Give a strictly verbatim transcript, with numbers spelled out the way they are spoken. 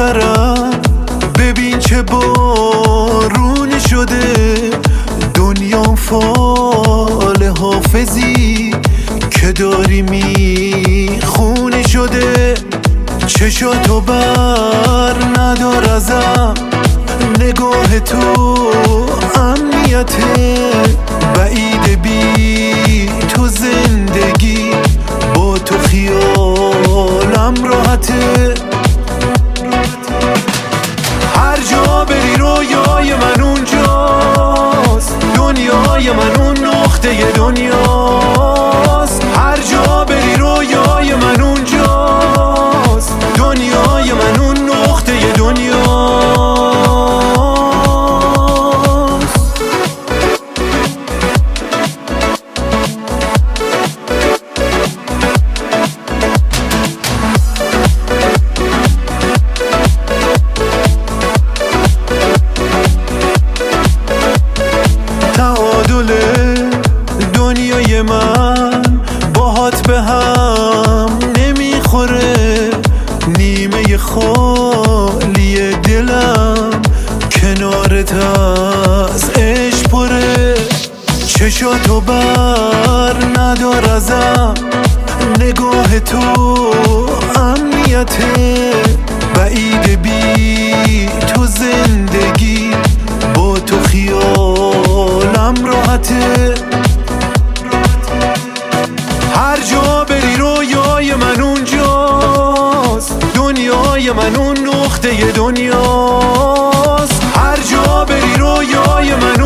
ببرم. ببین چه بارونی شده، دنیا فال حافظی که داری میخونی شده. چشاتو بر ندار ازم، نگاه تو امنیته. بعید بی تو زندگی، با تو خیالم راحته. هر جا بری رویای من اونجاست، دنیای من اون نقطه دنیاست. هر جا بری رویای من اونجاست، دنیای من اون نقطه دنیاست. تعادل دنیای من باهات به هم نمیخوره. نیمه خالی دلم کنارت از عشق پره. چشاتو بر ندار ازم، نگاه تو امنیته. بعید بی تو زندگی، با تو خیالم راحته. هر جا بری رویای من اونجاست، دنیای من اون نقطه دنیاست. هر جا بری رویای من